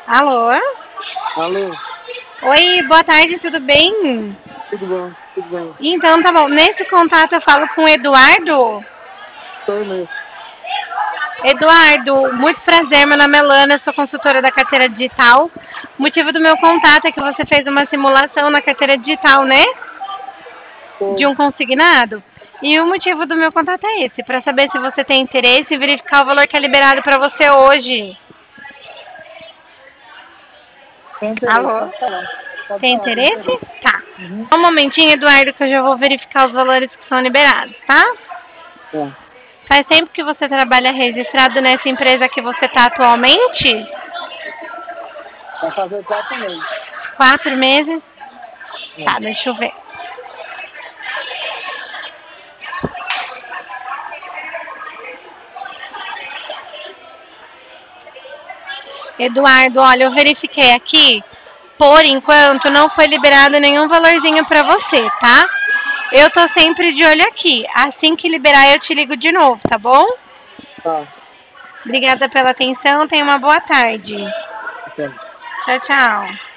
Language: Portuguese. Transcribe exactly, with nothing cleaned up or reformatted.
Alô? Alô? Oi, boa tarde, tudo bem? Tudo bom, tudo bem. Então tá bom, nesse contato eu falo com o Eduardo. Sou eu mesmo. Eduardo, muito prazer, meu nome é Lana, sou consultora da carteira digital. O motivo do meu contato é que você fez uma simulação na carteira digital, né? De Foi. um consignado. E o motivo do meu contato é esse, para saber se você tem interesse em verificar o valor que é liberado para você hoje. Tem interesse, Alô? pode falar. Pode Tem falar, tem interesse? interesse. Tá. Uhum. Só um momentinho, Eduardo, que eu já vou verificar os valores que são liberados, tá? É. Faz tempo que você trabalha registrado nessa empresa que você está atualmente? Vai fazer quatro meses. Quatro meses? É. Tá, deixa eu ver. Eduardo, olha, eu verifiquei aqui. Por enquanto, não foi liberado nenhum valorzinho para você, tá? Eu tô sempre de olho aqui. Assim que liberar, eu te ligo de novo, tá bom? Tá. Obrigada pela atenção. Tenha uma boa tarde. Entendo. Tchau, tchau.